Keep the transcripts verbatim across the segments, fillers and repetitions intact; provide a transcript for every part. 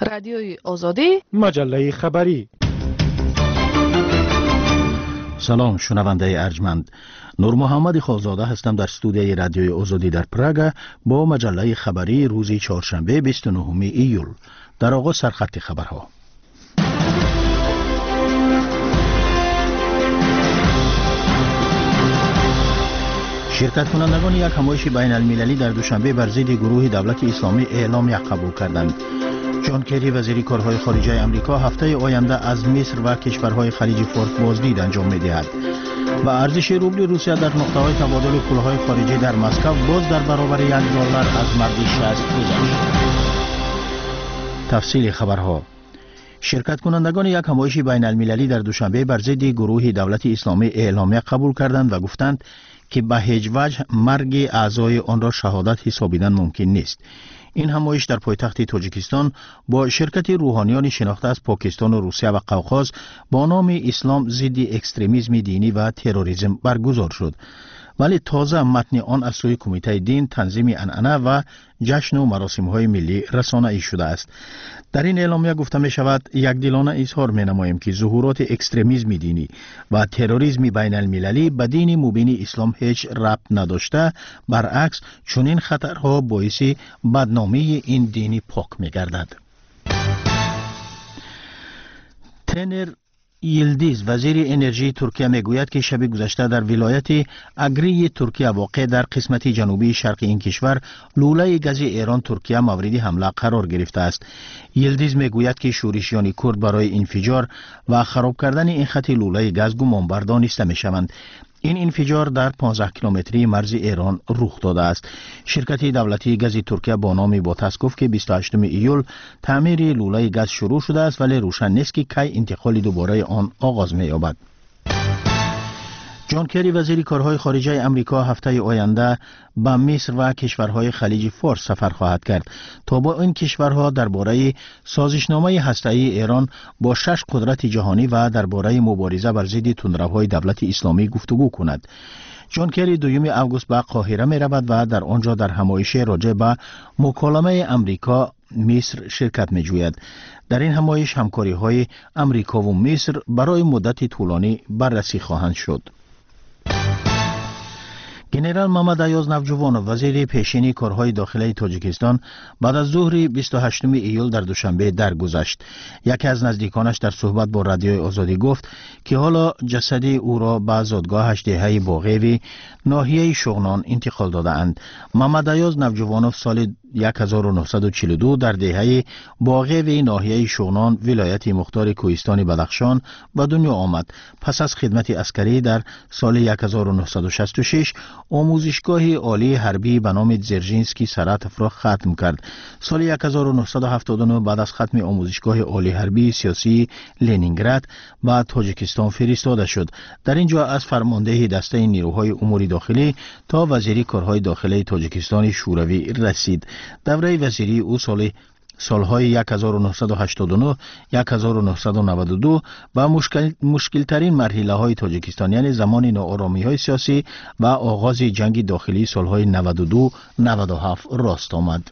رادیوی آزادی، مجله خبری. سلام شنونده ارجمند، نور محمد خالزاده هستم در استودیوی رادیوی آزادی در پراگ با مجله خبری روز چهارشنبه بیست و نهم ایول. در آغاز سرخط خبرها. شرکت کنندگان یک همایش بین المللی در دوشنبه بر ضد گروه دولت اسلامی اعلامیه قبول کردند. جان کری وزیر کارهای خارجه آمریکا هفته آینده از مصر و کشورهای خلیج فارس بازدید انجام می‌دهد و ارزش روبل روسیه در نقطه‌های تبادل پول‌های خارجی در مسکو باز در برابر یک دلار از مرز شصت گذشت. تفصیل خبرها. شرکت کنندگان یک همایش بین المللی در دوشنبه بر ضد گروه دولت اسلامی اعلامیه قبول کردند و گفتند که به هیچ وجه مرگ اعضای آن را شهادت حسابیدن ممکن نیست. این همایش در پایتخت تاجیکستان با شرکت روحانیان شناخته از پاکستان و روسیه و قوقاز با نام اسلام ضد اکستریمیسم دینی و تروریسم برگزار شد، ولی تازه متن آن از سوی کمیته دین، تنظیم عنعنه و جشن و مراسم‌های ملی رسانه‌ای شده است. در این اعلامیه گفته می شود یکدلانه اظهار می نماییم که ظهورات اکستریمیسم دینی و تروریسم بین المللی به دین مبین اسلام هیچ ربط نداشته، برعکس چنین خطرها باعث بدنامی این دینی پاک می گردد. تنر یلدیز وزیر انرژی ترکیه میگوید که شب گذشته در ولایت اگری ترکیه واقع در قسمت جنوبی شرقی این کشور لوله گاز ایران ترکیه مورد حمله قرار گرفته است. یلدیز میگوید که شورشیان کرد برای انفجار و خراب کردن این خط لوله گاز گمانبر دانسته میشوند. این انفجار در پانزده کیلومتری مرز ایران رخ داده است. شرکت دولتی گاز ترکیه با نام باتاس گفت که بیست و هشتم ایول تعمیر لوله گاز شروع شده است، ولی روشن نیست که کی انتقال دوباره آن آغاز می‌یابد. جان کری وزیر کارهای خارجه آمریکا هفته آینده به مصر و کشورهای خلیج فارس سفر خواهد کرد تا با این کشورها درباره سازشنامه هسته‌ای ایران با شش قدرت جهانی و درباره مبارزه بر ضد تندروهای دولت اسلامی گفتگو کند. جان کری دوم اوگوست به قاهره می رود و در آنجا در همایش راجع به مکالمه آمریکا مصر شرکت می جوید. در این همایش همکاری های آمریکا و مصر برای مدت طولانی بررسی خواهند شد. گنرال محمد ایاز نوجوان وزیر پیشین کارهای داخلی تاجیکستان بعد از ظهر بیست و هشتم ایول در دوشنبه درگذشت. یکی از نزدیکانش در صحبت با رادیوی آزادی گفت که حالا جسد او را به زادگاهش دهه باغی ناحیه شغنان انتقال داده اند. محمد ایاز نوجوان سال هزار و نهصد و چهل و دو در دهه باغی ناحیه شغنان ولایت مختار کوهستان بدخشان به دنیا آمد. پس از خدمت عسکری در سال هزار و نهصد و شصت و شش آموزشگاه عالی حربی به نام زرژینسکی سراتف را ختم کرد. سال هزار و نهصد و هفتاد و نه بعد از ختم آموزشگاه عالی حربی سیاسی لنینگراد به تاجیکستان فرستاده شد. در اینجا از فرمانده دسته نیروهای امور داخلی تا وزیری کارهای داخلی تاجیکستان شوروی رسید. دوره وزیری او سال سالهای هزار و نهصد و هشتاد و نه هزار و نهصد و نود و دو با مشکل مشکل ترین مرحله های تاجیکستان یعنی زمان ناآرامی های سیاسی و آغاز جنگ داخلی سالهای نود و دو نود و هفت راست آمد.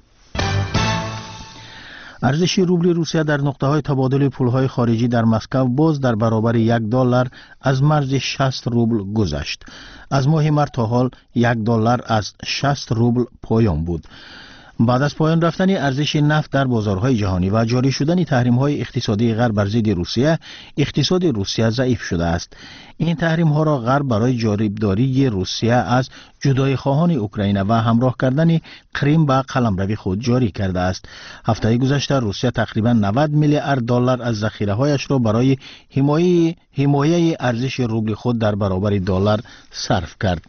ارزش روبل روسیه در نقطه های تبادل پول های خارجی در مسکو باز در برابر یک دلار از مرز شصت روبل گذشت. از ماه مارس تا حال یک دلار از شصت روبل پایان بود. بعد از پایان رفتن ارزش نفت در بازارهای جهانی و جاری شدن تحریم‌های اقتصادی غرب بر ضد روسیه، اقتصاد روسیه ضعیف شده است. این تحریم‌ها را غرب برای جانبداری روسیه از جدای خواهان اوکراین و همراه کردن کریم به قلمرو خود جاری کرده است. هفته گذشته روسیه تقریباً نود میلیارد دلار از ذخیره‌هایش را برای حمایه حمایه ارزش روبل خود در برابر دلار صرف کرد.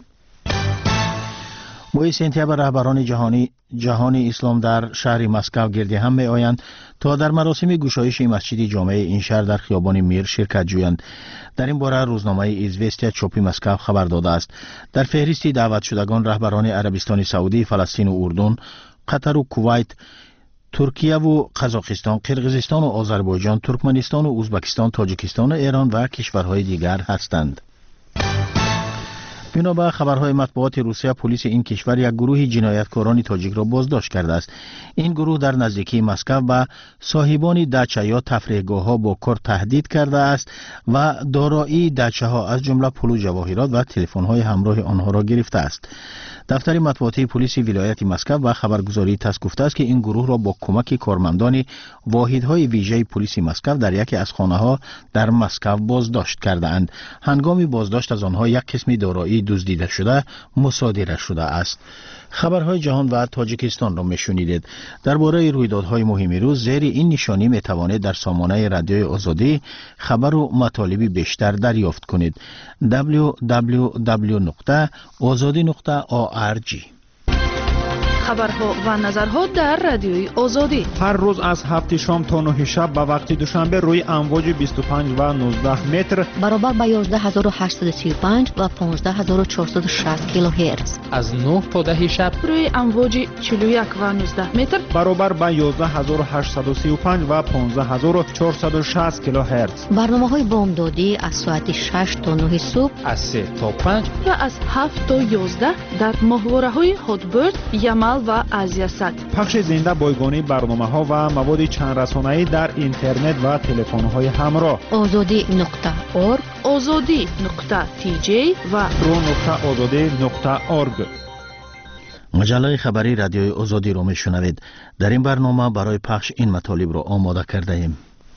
باعث انتخاب رهبران جهانی جهان اسلام در شهر مسکو گرد هم می آیند تا در مراسم گشایش مسجد جامع این شهر در خیابان میر شرکت جویند. در این باره روزنامه ایزوستیا چاپی مسکو خبر داده است. در فهرست دعوت شدگان رهبران عربستان سعودی، فلسطین و اردن، قطر و کویت، ترکیه و قزاقستان، قرقیزستان و آذربایجان، ترکمنستان و ازبکستان، تاجیکستان و ایران و کشورهای دیگر هستند. بنابر خبرهای مطبوعات روسیه، پلیس این کشور یک گروه جنایتکاران تاجیک را بازداشت کرده است. این گروه در نزدیکی مسکو به صاحبان دچه یا تفریحگاه ها با کار تهدید کرده است و دارایی دچه ها از جمله پول و جواهرات و تلفن های همراه آنها را گرفته است. دفتر مطبوعاتی پلیس ولایت مسکو و خبرگزاری تاس گفته است که این گروه را با کمک کارمندان واحدهای ویژه پلیس مسکو در یکی از خانه‌ها در مسکو بازداشت کرده‌اند. هنگام بازداشت از آنها یک قسم دارایی دزدیده شده مصادره شده است. خبرهای جهان و تاجیکستان را میشنیدید. درباره رویدادهای مهم روز زیر این نشانی میتوانید در سامانه رادیوی آزادی خبر و مطالب بیشتر دریافت کنید. دبلیو دبلیو دبلیو نقطه آزادی نقطه آ ار جی. خبرها و نظرها در رادیوی آزادی هر روز از هفت شام تا نه شب به وقت دوشنبه روی امواج بیست و پنج و نوزده متر برابر با یازده هزار و هشتصد و سی و پنج و پانزده هزار و چهارصد و شصت کیلوهرتز از نه تا ده شب روی امواج چهل و یک و نوزده متر برابر با یازده هزار و هشتصد و سی و پنج و پانزده هزار و چهارصد و شصت کیلوهرتز. برنامه‌های بامدادی از ساعت شش تا نه صبح، از سه تا پنج و از هفت تا یازده در ماهواره‌های هاتبرد، یمل و آسیا صد. پخش زنده بایگانی برنامه‌ها و مواد چند رسانه‌ای در اینترنت و تلفن‌های همراه. آزادی نقطه اورگ، آزادی نقطه تی جی و رو نقطه آزادی نقطه اورگ. مجله خبری رادیوی آزادی را میشنوید. در این برنامه برای پخش این مطالب را آماده کرده ایم.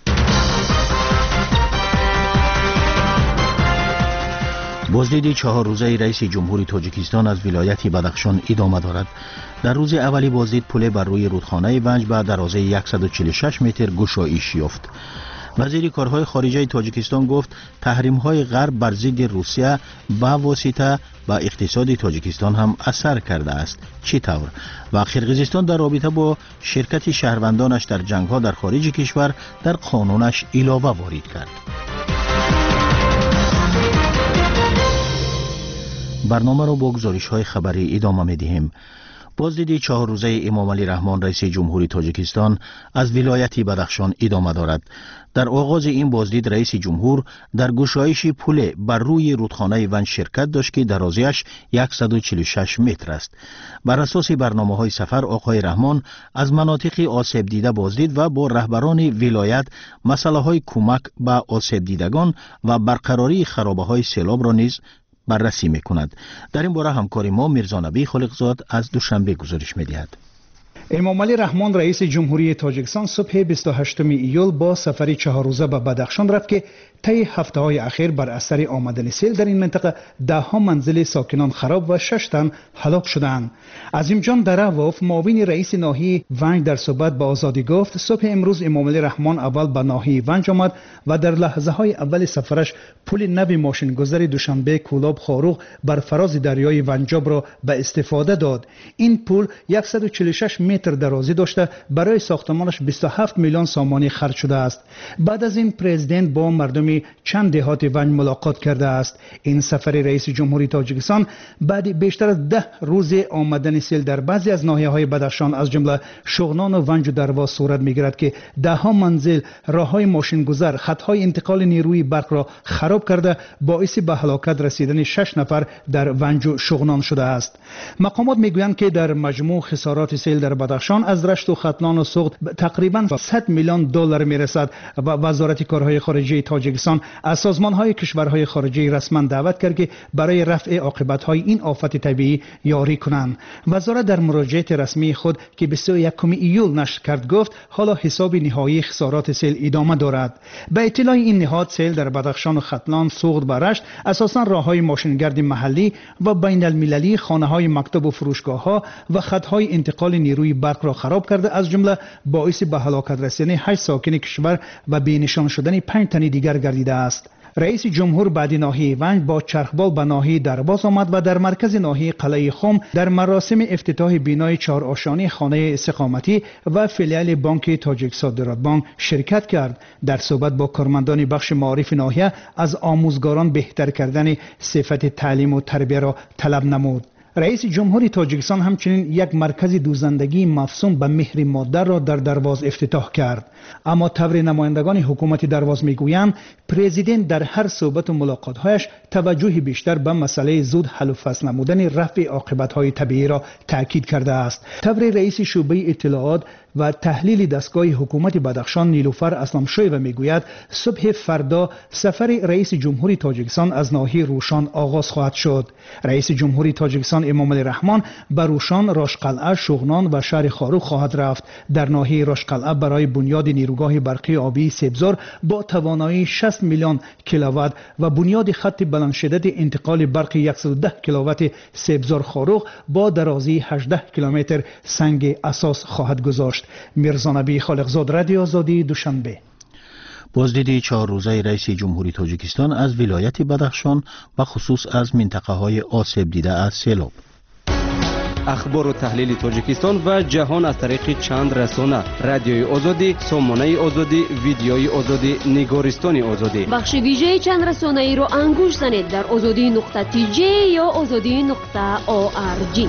بازدید چهار روزه رئیس جمهوری تاجیکستان از ولایت بدخشان ادامه دارد. در روز اولی بازدید پل بر روی رودخانه ونج به درازه صد و چهل و شش متر گشایش یافت. وزیر کارهای خارجه تاجیکستان گفت تحریم‌های غرب بر ضد روسیه به واسطه به اقتصاد تاجیکستان هم اثر کرده است. چطور؟ و قرقیزستان در رابطه با شرکت شهروندانش در جنگ‌ها در خارج کشور در قانونش علاوه وارد کرد. برنامه را با گزارش‌های خبری ادامه می‌دهیم. بازدید چهار روزه امام علی رحمان رئیس جمهوری تاجیکستان از ولایت بدخشان ادامه دارد. در آغاز این بازدید رئیس جمهور در گشایش پل بر روی رودخانه ونج شرکت داشت که درازیش صد و چهل و شش متر است. بر اساس برنامه‌های سفر آقای رحمان از مناطق آسیب دیده بازدید و با رهبران ولایت مسائل کمک به آسیب دیدگان و برقراری خرابه‌های سیلاب را نیز بررسی میکند. در این باره همکار ما میرزا نبی خالقزاد از دوشنبه گزارش میدهد. امام علی رحمان رئیس جمهوری تاجیکستان صبح بیست و هشتم ایول با سفری چهار روزه به بدخشان رفت که طی هفته های اخیر بر اثر آمدن سیل در این منطقه ده ها منزل ساکنان خراب و شش تن هلاک شدند. عظیم جان دراوف معاون رئیس ناحیه ونج در صحبت با آزادی گفت صبح امروز امام علی رحمان اول به ناحیه ونج آمد و در لحظه های اول سفرش پل نو ماشین گذر دوشنبه کولاب خاروق بر فراز دریای ونجاب را به استفاده داد. این پل صد و چهل و شش متر درازی داشته برای ساختمانش بیست و هفت میلیون سامانی خرج شده است. بعد از این پرزیدنت با مردم چند دهات ونج ملاقات کرده است. این سفر رئیس جمهوری تاجیکستان بعد بیشتر از ده روز آمدن سیل در بعضی از ناحیه‌های بدخشان از جمله شغنان و ونج و درواز صورت می‌گیرد که ده ها منزل، راه‌های ماشین گذر، خط‌های انتقال نیروی برق را خراب کرده باعث به هلاکت رسیدن شش نفر در ونج و شغنان شده است. مقامات میگویند که در مجموع خسارات سیل در بدخشان از رشت و ختلان و سوخت تقریباً صد میلیون دلار میرسد و وزارت کارهای خارجه تاجیکستان از سازمان‌های کشورهای خارجی رسما دعوت کرد که برای رفع عاقبت‌های این آفت طبیعی یاری کنند. وزارت در مراجعه رسمی خود که بیست و یکم ایول نشر کرد گفت حالا حساب نهایی خسارات سیل ادامه دارد. به اطلاع این نهاد سیل در بدخشان و ختلان، سوخت و رشت اساساً راه‌های ماشینگرد محلی و بین المللی، خانه‌های مکتب و فروشگاه‌ها و خط‌های انتقال نیروی برق را خراب کرده از جمله باعث به هلاکت رسیدن هشت ساکن کشور و بی‌نشان شدن پنج تن دیگر گردیده است. رئیس جمهور بعد ناحیه ونج با چرخبال به ناحیه درباز آمد و در مرکز ناحیه قلعه خم در مراسم افتتاح بینای چهار آشانی خانه استقامتی و فیلیال بانک تاجیک صادرات بانک شرکت کرد. در صحبت با کارمندان بخش معارف ناحیه از آموزگاران بهتر کردن صفت تعلیم و تربیت را طلب نمود. رئیس جمهوری تاجیکستان همچنین یک مرکز دوزندگی مفصوم به مهر مادر را در درواز افتتاح کرد. اما تبر نمایندگان حکومت درواز میگویند پرزیدنت در هر صحبت و ملاقات‌هایش توجه بیشتر به مسئله زود حل و فصل نمودن رفع عاقبت‌های طبیعی را تاکید کرده است. تبر رئیس شعبه اطلاعات و تحلیل دستگاه حکومت بدخشان نیلوفر اسلامشویو میگوید صبح فردا سفر رئیس جمهوری تاجیکستان از ناحیه روشان آغاز خواهد شد. رئیس جمهوری تاجیکستان امام علی رحمان به روشان، راشقلعه، شغنان و شهر خاروق خواهد رفت. در ناحیه راشقلعه برای بنیاد نیروگاه برقی آبی سبزار با توانایی شصت میلیون کیلووات و بنیاد خط بلند شدت انتقال برق صد و ده کیلووات سبزار خاروق با درازی هجده کیلومتر سنگ اساس خواهد گذاشت. میرزا نبی خالقزاد، رادیو آزادی، دوشنبه. بازدید چهار روزه رئیس جمهوری تاجیکستان از ولایت بدخشان و خصوص از منطقه های آسیب دیده از سیلاب. اخبار و تحلیل تاجیکستان و جهان از طریق چند رسانه: رادیوی آزادی، سامانه آزادی، ویدیوی آزادی، نگارستان آزادی. بخش ویژه چند رسانه ای را انگوش زنید در آزادی نقطه تی جی یا آزادی نقطه او آر جی.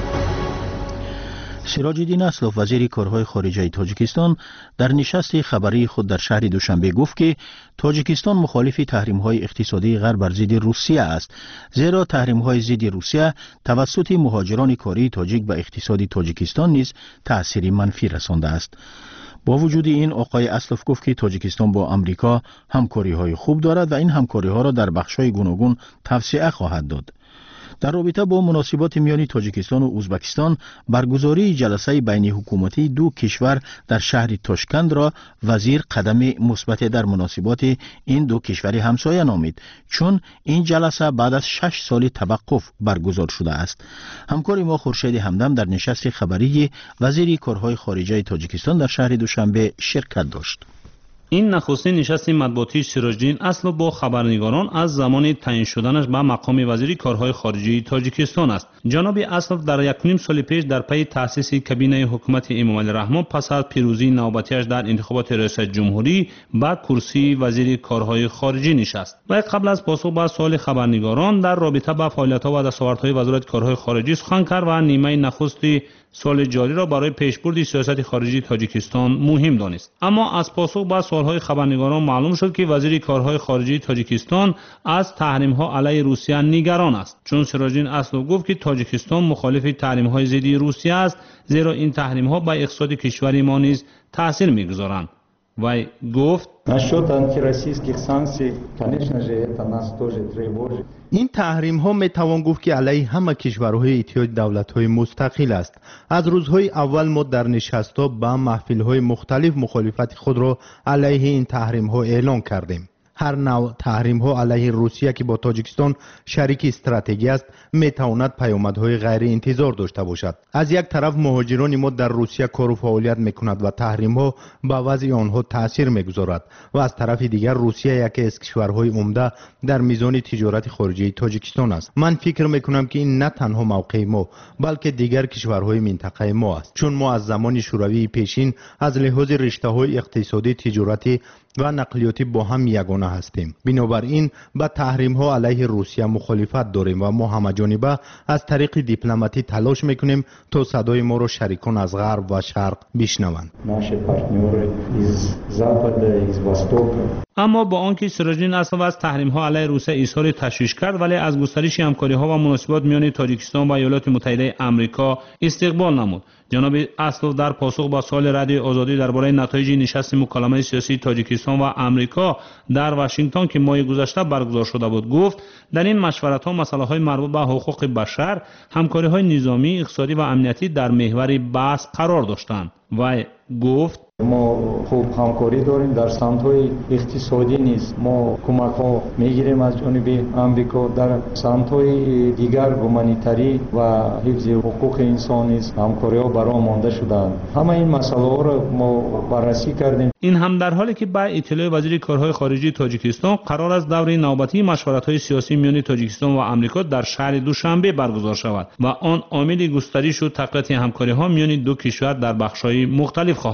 سراج الدین اسلوف، وزیر کارهای خارجه تاجیکستان، در نشست خبری خود در شهر دوشنبه گفت که تاجیکستان مخالف تحریم‌های اقتصادی غرب بر ضد روسیه است، زیرا تحریم‌های ضد روسیه توسط مهاجران کاری تاجیک به اقتصاد تاجیکستان نیز تأثیری منفی رسانده است. با وجود این، آقای اسلوف گفت که تاجیکستان با امریکا همکاری‌های خوب دارد و این همکاری‌ها را در بخش‌های گوناگون توسعه خواهد داد. در رابطه با مناسبات میان تاجیکستان و ازبکستان، برگزاری جلسه بین حکومتی دو کشور در شهر تاشکند را وزیر قدم مثبت در مناسبات این دو کشور همسایه نامید، چون این جلسه بعد از شش سال توقف برگزار شده است. همکار ما خورشید همدم در نشست خبری وزیر کارهای خارجه تاجیکستان در شهر دوشنبه شرکت داشت. این نخستین نشست مطبوعاتی سراج الدین اسلوف با خبرنگاران از زمان تعیین شدنش به مقام وزیر کارهای خارجه تاجیکستان است. جناب اسلوف در یک و نیم سال پیش در پی تأسیس کابینه حکومت امام علی رحمان پس از پیروزی نوبتیش در انتخابات ریاست جمهوری به کرسی وزیر کارهای خارجه نشست و قبل از پاسخ به سوال خبرنگاران در رابطه با فعالیت‌ها و دستاوردهای وزارت کارهای خارجه سخن کرد و نیمه نخست سال جاری را برای پیشبرد سیاست خارجی تاجیکستان مهم دانست. اما از پاسخ به سوالهای خبرنگاران معلوم شد که وزیر کارهای خارجی تاجیکستان از تحریم‌ها علیه روسیه نگران است، چون سراج الدین اسلوف گفت که تاجیکستان مخالف تحریم‌های ضد روسیه است، زیرا این تحریم‌ها به اقتصاد کشور ما نیز تاثیر می‌گذارند. وی گفت این تحریم ها می توان گفت که علیه همه کشورهای اتحاد دولت های مستقل است. از روزهای اول ما در نشست ها با محفل های مختلف مخالفت خود را علیه این تحریم ها اعلان کردیم. هر نوع تحریم ها علیه روسیه که با تاجیکستان شریک استراتژی است می تواند پیامدهای غیر انتظار داشته باشد. از یک طرف مهاجران ما در روسیه کار و فعالیت می کند و تحریم ها به وضع آنها تاثیر می گذارد و از طرف دیگر روسیه یکی از کشورهای عمده در میزان تجارت خارجی تاجیکستان است. من فکر می کنم که این نه تنها موقع ما بلکه دیگر کشورهای منطقه ما است، چون ما از زمان شوروی پیشین از لحاظ رشته های اقتصادی، تجارتی و نقلیاتی با هم یگانه هستیم. بنابراین با تحریم ها علیه روسیه مخالفت داریم و ما همه‌جانبه از طریق دیپلماتی تلاش میکنیم تا صدای ما را شریکان از غرب و شرق بشنوند. اما با آنکه سراج الدین اسلوف از تحریم ها علیه روسیه اظهار تشویش کرد، ولی از گسترش همکاری ها و مناسبات میان تاجیکستان و ایالات متحده آمریکا استقبال نمود. جناب اسلوف در پاسخ با سوال رادیو آزادی درباره نتایج نشست مکالمه سیاسی تاجیکستان و آمریکا در واشنگتن که ماه گذشته برگزار شده بود گفت در این مشورت ها مسائل های مربوط به حقوق بشر، همکاری های نظامی، اقتصادی و امنیتی در محور بحث قرار داشتند. و گفت ما خوب همکاری داریم در سمت‌های اقتصادی نیز. ما کمک‌ها می‌گیریم از جانب آمریکا در سمت‌های دیگر گومانیتری و حفظ حقوق انسان نیز همکاری‌ها برام مانده شدند. همه این مسائل را ما بررسی کردیم. این هم در حالی که با اطلاع وزیر کارهای خارجه تاجیکستان قرار است دوره نوبتی مشورت‌های سیاسی میان تاجیکستان و آمریکا در شهر دوشنبه برگزار شود و آن عامل گسترش و تقویت همکاری‌ها میان دو کشور در بخش‌های مختلف خواهد بود.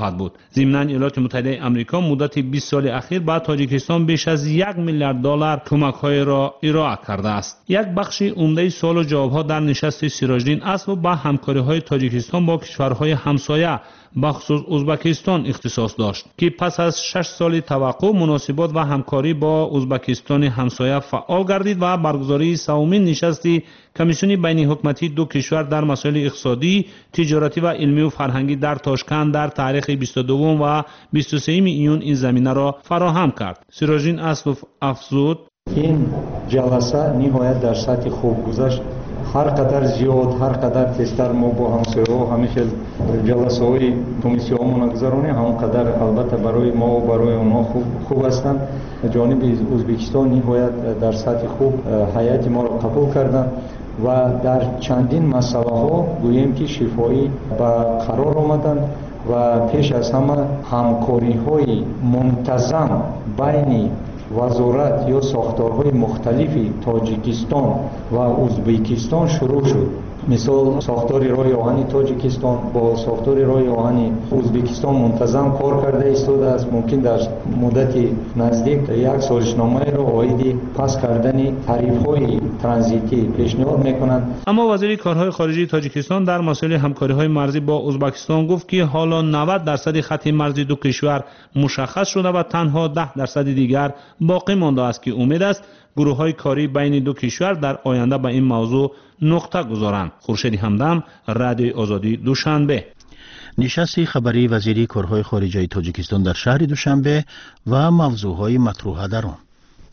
ضمناً ایالات متحده آمریکا مدت بیست سال اخیر به تاجیکستان بیش از یک میلیارد دلار کمک‌های را ارائه کرده است. یک بخش عمده سوال و جواب‌ها در نشست سیراجدین اصل به همکاری‌های تاجیکستان با کشورهای همسایه بخصوص ازبکستان اختصاص داشت که پس از شش سال توقف مناسبات و همکاری با ازبکستان همسایه فعال گردید و برگزاری سومین نشست کمیسیون بین حکومتی دو کشور در مسائل اقتصادی، تجارتی و علمی و فرهنگی در تاشکند در تاریخ بیست و دو و بیست و سه ایون این زمینه را فراهم کرد. سیراجدین اسلوف افزود: این جلسه نهایت در سطح خوب گذشت. هر قدر زیاد، هر قدر تیزتر ما با همسایه‌ها همیشه جلسه های کمیسیون منگذرانیم، هم قدر البته برای ما و برای اونها خوب خوب هستند. جانب ازبکستان نهایت در سطح خوب هیئت ما را قبول کردند و در چندین مسئله ها گوییم که شفاهی با قرار آمدند و پیش از همه همکاری های منتظم بین وزارت یا ساختارهای مختلفی تاجیکستان و ازبکستان شروع شد. مثال ساختار راه آهن تاجیکستان با ساختار راه آهن ازبکستان منتظم کار کرده ایستاده است. ممکن در مدت نزدیک یک سازشنامه را عاید پس کردن تعریف‌های ترانزیتی پیشنهاد میکنند. اما وزیر کارهای خارجه تاجیکستان در مسائل همکاری‌های مرزی با ازبکستان گفت که حالا نود درصد خط مرزی دو کشور مشخص شده و تنها ده درصد دیگر باقی مانده است که امید است گروه‌های کاری بین دو کشور در آینده به این موضوع نقطه گذارند. خورشید همدم، رادیوی آزادی، دوشنبه. نشست خبری وزیری کارهای خارجه تاجیکستان در شهر دوشنبه و موضوعهای مطروحه در آن.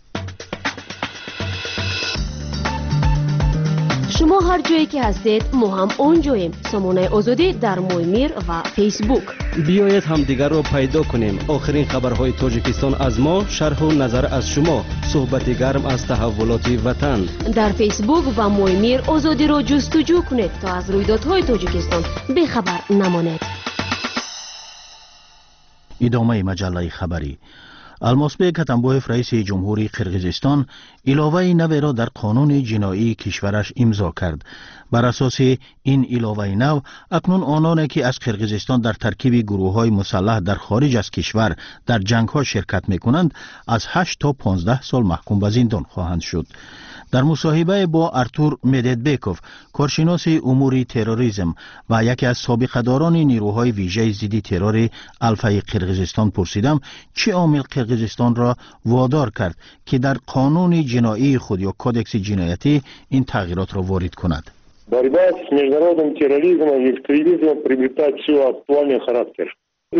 شما هر جایی که هستید ما هم اونجاییم. سامانه آزادی در مویمیر و فیسبوک. بیایید همدیگر را پیدا کنیم. آخرین خبرهای تاجیکستان از ما، شرح و نظر از شما، صحبت گرم از تحولات وطن. در فیسبوک و مویمیر آزادی را جستجو کنید تا از رویدادهای تاجیکستان بخبر نمانید. ادامه مجله خبری. الماسبک کتنبویف رئیس جمهوری قرقیزستان علاوه نو را در قانون جنایی کشورش امضا کرد. بر اساس این علاوه نو اکنون آنانی که از قرقیزستان در ترکیب گروه‌های مسلح در خارج از کشور در جنگ‌ها شرکت می‌کنند از هشت تا پانزده سال محکوم به زندان خواهند شد. در مصاحبه با ارتور مددبکوف، کارشناس امور تروریسم و یکی از سابقه‌داران نیروهای ویژه ضد ترور الفای قرقیزستان پرسیدم چه عامل قرقیزستان را وادار کرد که در قانون جنایی خود یا کودکس جنایتی این تغییرات را وارد کند. Борьба с международным терроризмом и экстремизмом приобретает все актуальный характер.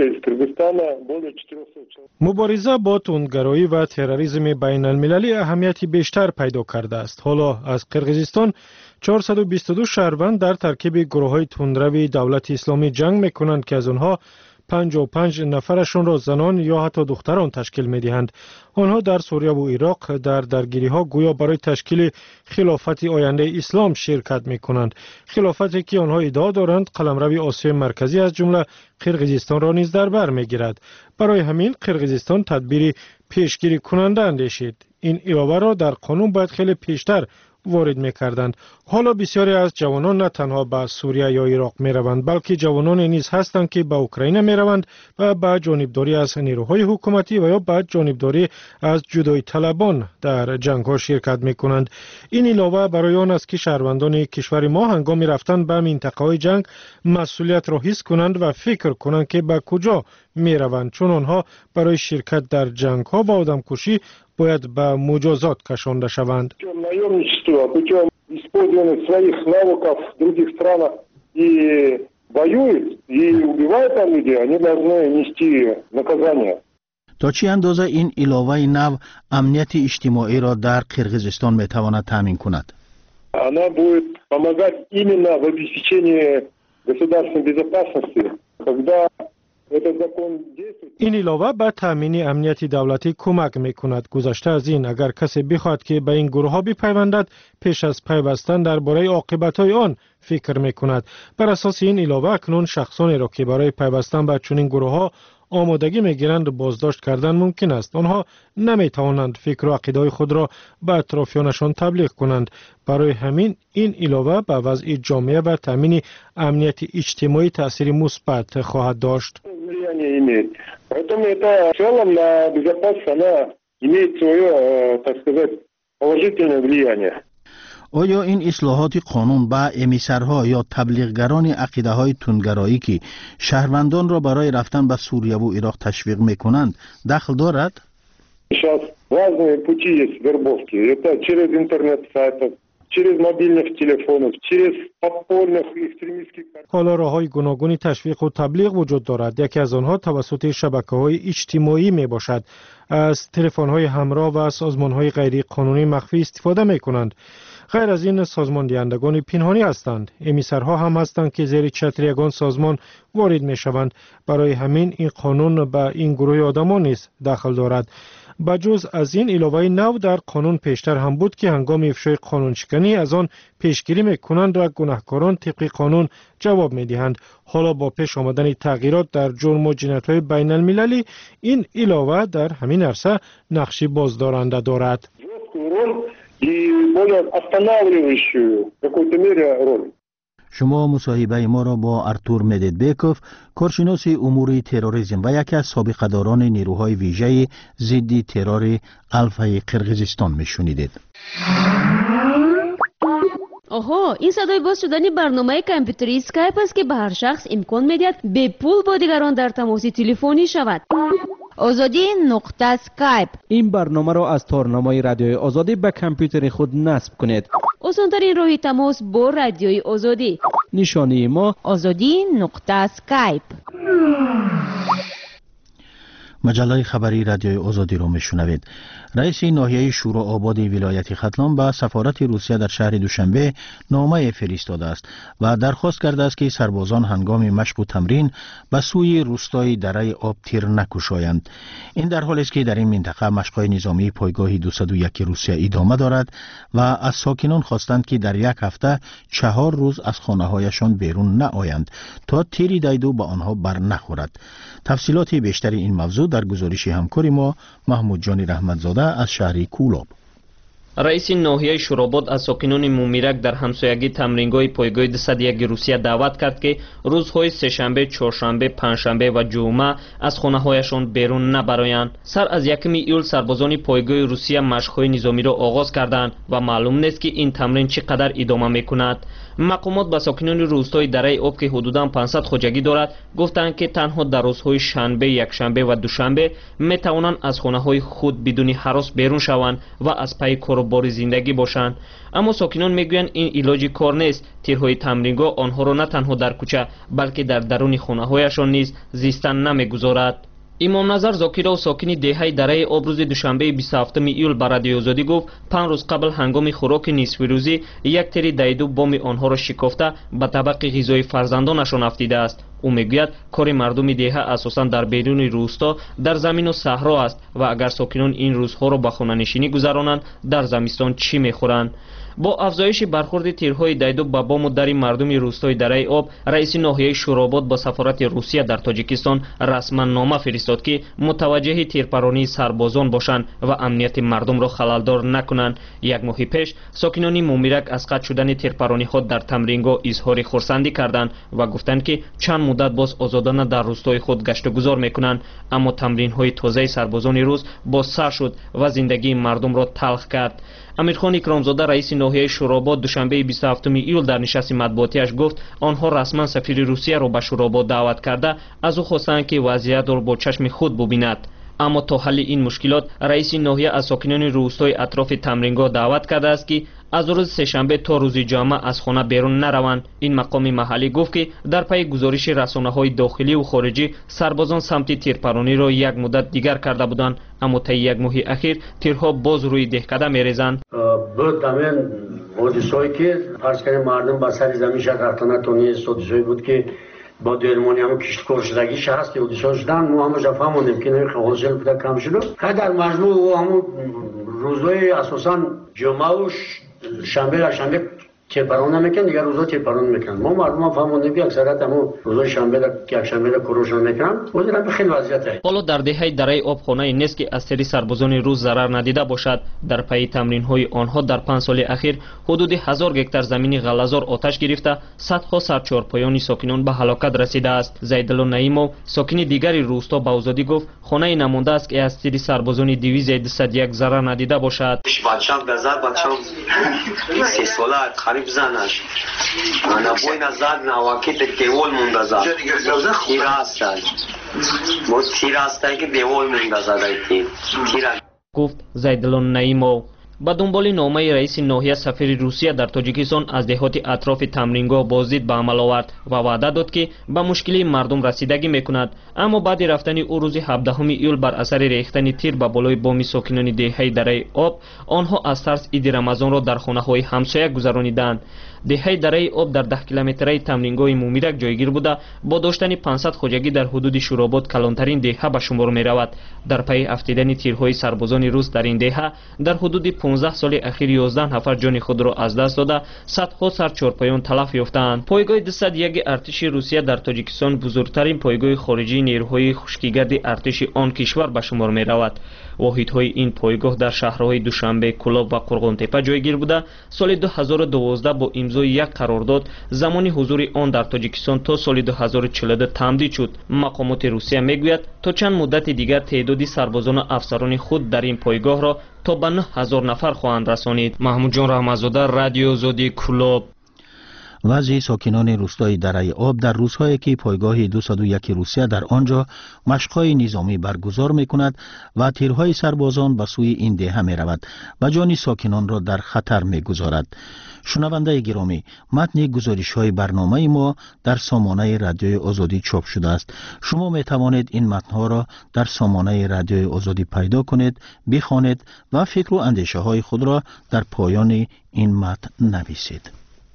مبارزه با تندگرایی و تروریسم بین المللی اهمیت بیشتر پیدا کرده است. حالا از قرقیزستان چهارصد و بیست و دو شهروند در ترکیب گروه‌های تندروی دولت اسلامی جنگ می‌کنند که از آنها پنجاه و پنج نفرشون را زنان یا حتی دختران تشکیل می‌دهند. آنها در سوریه و عراق در درگیری‌ها گویا برای تشکیل خلافت آینده اسلام شرکت می‌کنند. خلافتی که آنها ادعا دارند قلمرو آسیای مرکزی از جمله قرقیزستان را نیز در بر می‌گیرد. برای همین قرقیزستان تدبیر پیشگیری کننده اندیشید. این علاوه را در قانون باید خیلی پیشتر وارد می‌کردند. حالا بسیاری از جوانان نه تنها به سوریه یا عراق می‌روند بلکه جوانان نیز هستند که به اوکراین می‌روند و به جانبداری از نیروهای حکومتی و یا به جانبداری از جدایی طلبان در جنگ‌ها شرکت می‌کنند. این علاوه برای آن است که شهروندان کشور ما هنگام رفتن به منطقه‌های جنگ مسئولیت را حس کنند و فکر کنند که به کجا می‌روند، چون آنها برای شرکت در جنگ‌ها و آدمکشی باید به مجازات کشانده شوند. Путем использования своих навыков в других странах и воюют, и убивают там людей, они должны нести наказание. تا چه اندازه این علاوه نو امنیت اجتماعی را در قرقیزستان میتواند تامین کند؟ Она будет помогать именно в обеспечении государственной безопасности, когда این علاوه به تامین امنیت دولتی کمک میکند. گذشته از این اگر کسی بخواهد که به این گروه ها بپیوندد پیش از پیوستن درباره عاقبت های آن فکر میکند. بر اساس این علاوه اکنون شخصانی را که برای پیوستن به چنین گروه ها آمادگی میگیرند بازداشت کردن ممکن است. آنها نمیتوانند فکر و عقیده خود را به اطرافیانشان تبلیغ کنند. برای همین این علاوه به وضع جامعه و تامین امنیت اجتماعی تأثیر مثبت خواهد داشت. Поэтому это в целом на безопасность она имеет свое, так сказать, положительное влияние. آیا این اصلاحات قانون به امیسرها یا تبلیغگران عقیده های تندگرایی که شهروندان را برای رفتن به سوریه و عراق تشویق میکنند دخل دارد؟ Сейчас разные пути есть вербовки. Это через интернет-сайтов, через мобильных телефонов, через подпольных экстремистских. حالا راه‌های گوناگون تشویق و تبلیغ وجود دارد. یکی از آنها توسط شبکه‌های اجتماعی میباشد. از تلفن‌های همراه و سازمان‌های غیر قانونی مخفی استفاده میکنند. غیر از این سازمان دهندگان پنهانی هستند. امیسرها هم هستند که زیر چتر یگان سازمان وارد می شوند. برای همین این قانون به این گروه آدمان نیز دخل دارد. بجز از این علاوه نو در قانون پیشتر هم بود که هنگام افشای قانون شکنی از آن پیشگیری می کنند و گناهکاران طبق قانون جواب می دهند. حالا با پیش آمدن تغییرات در جرم و جنایت‌های بین المللی این علاوه در همین عرصه نقشی بازدارنده دارد. И более останавливающую в какой-то мере роль. شما مصاحبه ما را با ارتور مددبیکوف، کارشناس امور تروریسم و یکی از سابقه‌داران نیروهای ویژه ضد ترور الفای قرقیزستان میشنیدید. آها، این صدای باز شدن برنامه کامپیوتری اسکایپ است که به هر شخص امکان میدهد به پول با دیگران در تماس تلفنی شود. آزادی نقطه اسکایپ. این برنامه را از تارنمای رادیوی آزادی به کامپیوتر خود نصب کنید. آسان‌ترین راه تماس با رادیوی آزادی. نشانی ما آزادی نقطه اسکایپ. مجله خبری رادیوی آزادی را میشنوید. رئیس ناحیه شورا آباد ولایت ختلان به سفارت روسیه در شهر دوشنبه نامه فرستاده است و درخواست کرده است که سربازان هنگام مشق و تمرین به سوی روستای دره آب تیر نکشایند. این در حالی است که در این منطقه مشق‌های نظامی پایگاه دویست و یک روسیه ادامه دارد و از ساکنان خواستند که در یک هفته چهار روز از خانه‌هایشان بیرون نآیند تا تیری دیدو به آنها بر نخورد. تفصیلات بیشتر این موضوع در گزارش همکار ما محمود جان رحمتزاده از شهر کولاب. رئیس ناحیه شوراباد از ساکنان مومیرک در همسایگی تمرینگاه پایگاه دویست و یک روسیه دعوت کرد که روزهای سه‌شنبه، چهارشنبه، پنجشنبه و جمعه از خانه‌هایشان بیرون نبرایند. سر از یکم ایول سربازان پایگاه روسیه مشق‌های نظامی را آغاز کردند و معلوم نیست که این تمرین چقدر ادامه می‌کند. مقامات به ساکنان روستای دره آب که حدوداً پانصد خواجگی دارد گفتند که تنها در روزهای شنبه، یکشنبه و دوشنبه می‌توانند از خانه‌های خود بدون هراس بیرون شوند و از پای کاروبار زندگی باشند. اما ساکنان میگویند این علاج کار نیست. تیرهای تمرینگاه آنها را نه تنها در کوچه بلکه در درون خانه‌هایشان نیز زیستن نمی‌گذارد. امام نظر زاکیرا و ساکنی دهه دره آب روز دوشنبه بیست و هفتم ایول به رادیوی آزادی گفت پنج روز قبل هنگام خوراک نصف روزی یک تیر دیدو بام آنها را شکافته به طبق غذای فرزندانشان افتیده است. او میگوید کار مردم دهه اساساً در بیرون روستا در زمین و صحرا است و اگر ساکنان این روزها را به خانه نشینی گذرانند در زمستان چی میخورند؟ با افزایش برخورد تیرهای دیدو به بام و در مردم روستای دره آب، رئیس ناحیه شوراباد با سفارت روسیه در تاجیکستان رسما نامه فرستاد که متوجه تیرپرانی سربازان باشند و امنیت مردم را خللدار نکنند. یک ماه پیش ساکنان مومیرک از قطع شدن تیرپرانی خود در تمرینگاه اظهار خرسندی کردند و گفتند که چند مدت باز آزادانه در روستای خود گشت و گذار میکنند، اما تمرین‌های تازه سربازان روس باز سر شد و زندگی مردم را تلخ کرد. امیرخان اکرامزاده رئیس ناحیه شوراباد دوشنبه بیست و هفتم ایول در نشست مطبوعاتیش گفت آنها رسما سفیر روسیه را به شوراباد دعوت کرده از او خواستند که وضعیت را با چشم خود ببیند. اما تا حل این مشکلات رئیس ناحیه از ساکنان روستای اطراف تمرینگاه دعوت کرده است که از روز سه‌شنبه تا روز جمعه از خانه بیرون نروند. این مقام محلی گفت که در پی گزارش رسانه‌های داخلی و خارجی سربازان سمت تیرپرانی را یک مدت دیگر کرده بودند، اما طی یک ماه اخیر تیرها باز روی دهکده می‌ریزند. بود همین حادثه‌ای که فرض کنیم مردم به سر زمین شد رفتن تونی حادثه‌ای بود که با درمانی هم کشتکار شدگیش هست حادثه شدن ما هم جفا موندیم که نمی خواهد بوده کم شد. که در مجموع و همون روزهای اساساً جمعه و شنبه و شنبه تیرپران نمیکنن، دیگر روزا تیرپران میکنن. ما مردم فهموندیم که اکثریت همون روزای شنبه را که یکشنبه را کوروشان میکنن. ولی به خیلی وضعیت هست. حالا در دهه دره آبخانه نیست که از سری سربازان روس ضرر ندیده باشد. در پی تمرین های آنها در پنج سال اخیر حدود هزار گکتار زمین غلازار آتش گرفته، صدها سرچارپایان ساکنان به هلاکت رسیده است. زیدالله نعیمov ساکن دیگری روستا به آزادی گفت خانه نمانده است که از سری سربازان دیویژ دویست و یک ضرر ندیده باشد. بچه‌ام گذر بچه‌ام سه ساله قریب زنش انا بوین زاد نواکت دیوال مونده زاد تیر است مو تیر است که دیوال مونده زاد تیر تیر گفت زیدالله نعیمov. با دنبال نامه رئیس ناحیه سفیر روسیه در تاجیکستان از دهات اطراف تمرینگاه بازدید به عمل آورد و وعده داد که به مشکلی مردم رسیدگی میکند. اما بعد رفتن او روز هفدهم ایول بر اثر ریختن تیر به بالای بام ساکنان دهه دره آب، آنها از ترس عید رمضان را در خانه های همسایه گذرانیدند. دهه دره آب در ده کیلومتری تمرینگاه مومیرک جایگیر بوده، با داشتن پانصد خوجگی در حدود شوراباد کلانترین دهه به شمار می رود. در پی افتیدن تیرهای سربازان روس در این دهه در حدود پانزده سال اخیر یازده نفر جان خود را از دست داده، صدها سرچارپایان تلف یافتند. پایگاه دویست و یک ارتش روسیه در تاجیکستان بزرگترین پایگاه خارجی نیروهای خشکیگرد ارتش آن کشور به شمار می رود. واحدهای این پایگاه در شهرهای دوشنبه، کلاب و قرغانتپه جایگیر بوده. سال دو هزار و دوازده با امضای یک قرارداد زمان حضور آن در تاجیکستان تا سال دو هزار و چهل و دو تمدید شد. مقامات روسیه میگوید تا چند مدت دیگر تعدادی سربازان و افسران خود در این پایگاه را تا به نه هزار نفر خواهند رسانید. محمود جان رحمت‌زاده، رادیو آزادی، کلاب. وضع ساکنان روستای دره آب در روزهایی که پایگاه دویست و یک روسیه در آنجا مشق‌های نظامی برگزار می‌کند و تیرهای سربازان به سوی این دهه می‌رود و جان ساکنان را در خطر می‌گذارد. شنونده گرامی، متن گزارش‌های برنامه ما در سامانه رادیوی آزادی چاپ شده است. شما می‌توانید این متن‌ها را در سامانه رادیوی آزادی پیدا کنید، بخوانید و فکر و اندیشه‌های خود را در پایان این متن نویسید.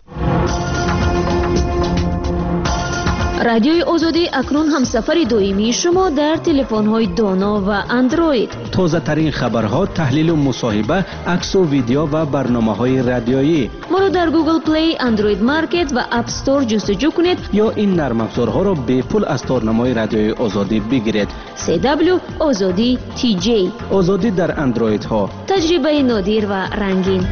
رادیوی آزادی اکنون هم سفر دائمی شما در تلفن‌های دانا و اندروید. تازه ترین خبرها، تحلیل و مصاحبه، عکس و ویدیو و برنامه‌های رادیویی. ما را در گوگل پلی، اندروید مارکت و اپ استور جستجو کنید یا این نرم افزارها را به پول از تارنمای رادیوی آزادی بگیرید. سی دبلیو آزادی تی جی. آزادی در اندروید ها. تجربه نادر و رنگین.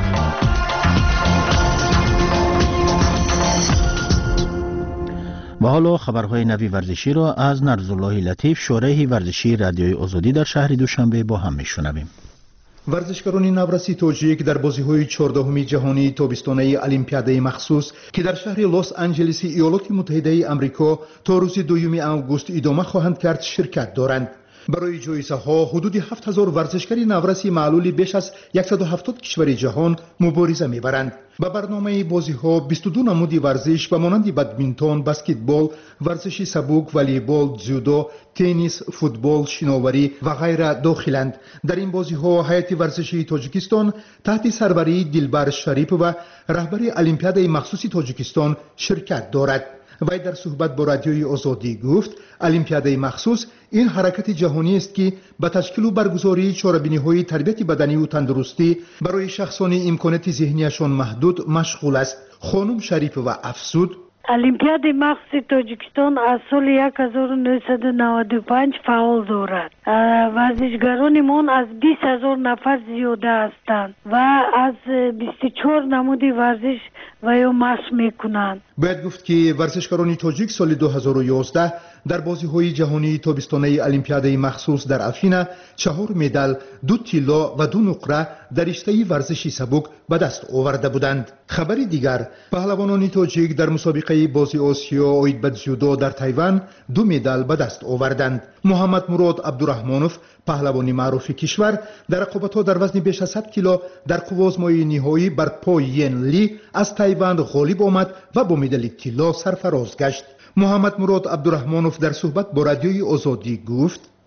و حالا خبرهای نوی ورزشی را از نرزالله لطیف، شارح ورزشی رادیوی آزادی در شهر دوشنبه با هم میشنویم. ورزشکاران نورسی تاجیک در بازی‌های چهاردهمی جهانی تابستانه المپیاده مخصوص که در شهر لس آنجلس ایالات متحده آمریکا تا روز دوم آگوست ادامه خواهند کرد شرکت دارند. برای جایزه ها حدود هفت هزار ورزشکار نورسی معلول بیش از صد و هفتاد کشور جهان مبارزه میبرند. با برنامه بازی ها بیست و دو نمود ورزش و مانند بدمینتون، بسکتبال، ورزش سبک، والیبال، جودو، تنیس، فوتبال، شناوری و غیره داخلند. در این بازی ها هیئت ورزشی تاجیکستان تحت سربری دلبر شریف و رهبر المپیاده مخصوص تاجیکستان شرکت دارد. وی در صحبت با رادیوی آزادی گفت المپیاده مخصوص این حرکت جهانی است که به تشکیل و برگزاری چاره‌بینی‌های تربیت بدنی و تندرستی برای شخصان امکانات ذهنیشان محدود مشغول است. خانم شریف و افزود المپیاد مخصوص تاجیکستان از سال هزار و نهصد و نود و پنج فعال دارد. ورزشکارانمان از بیست هزار نفر زیاده هستند و از بیست و چهار نمود ورزش و یا مشق میکنند. باید گفت که ورزشکاران تاجیک سال دو هزار و یازده در بازی‌های جهانی تابستانه المپیاده مخصوص در افینا چهار مدال، دو طلا و دو نقره در رشته ورزشی سبک به دست آورده بودند. خبر دیگر، پهلوانان تاجیک در مسابقه بازی آسیا آید به جودو در تایوان دو مدال به دست آوردند. محمد مراد عبدالرحمانوف، پهلوان معروف کشور، در رقابت‌ها در وزن بیش از صد کیلو در قوازمای نهایی بر پای ین لی از تایوان غالب آمد و با مدال طلا سرفراز گشت. محمد مراد عبدالرحمانوف در صحبت با رادیوی آزادی گفت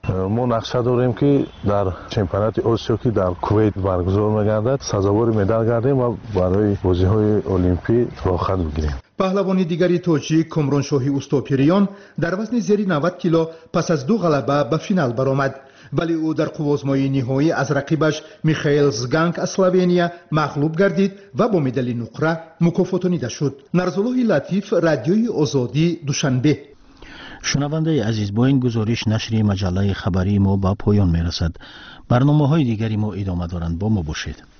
ما نقشه داریم که در چمپیونات آسیا که در کویت برگزار می‌گردد سزاوار مدال گردیم و برای بازی‌های المپی راه خط بگیریم. پهلوانی دیگری توجیک کامران شاهی اوستاپیریان در وزن زیر نود کیلو پس از دو غلبه به فینال برآمد، ولی او در قوازمایی نهایی از رقیبش میخائیل زگانک از اسلوونیا مغلوب گردید و با مدال نقره مکافاتانیده شد. نرزالله لطیف، رادیوی آزادی، دوشنبه. شنونده عزیز، با این گزارش نشر مجله خبری ما با پایان میرسد. برنامه های دیگری ما ادامه دارند، با ما باشید.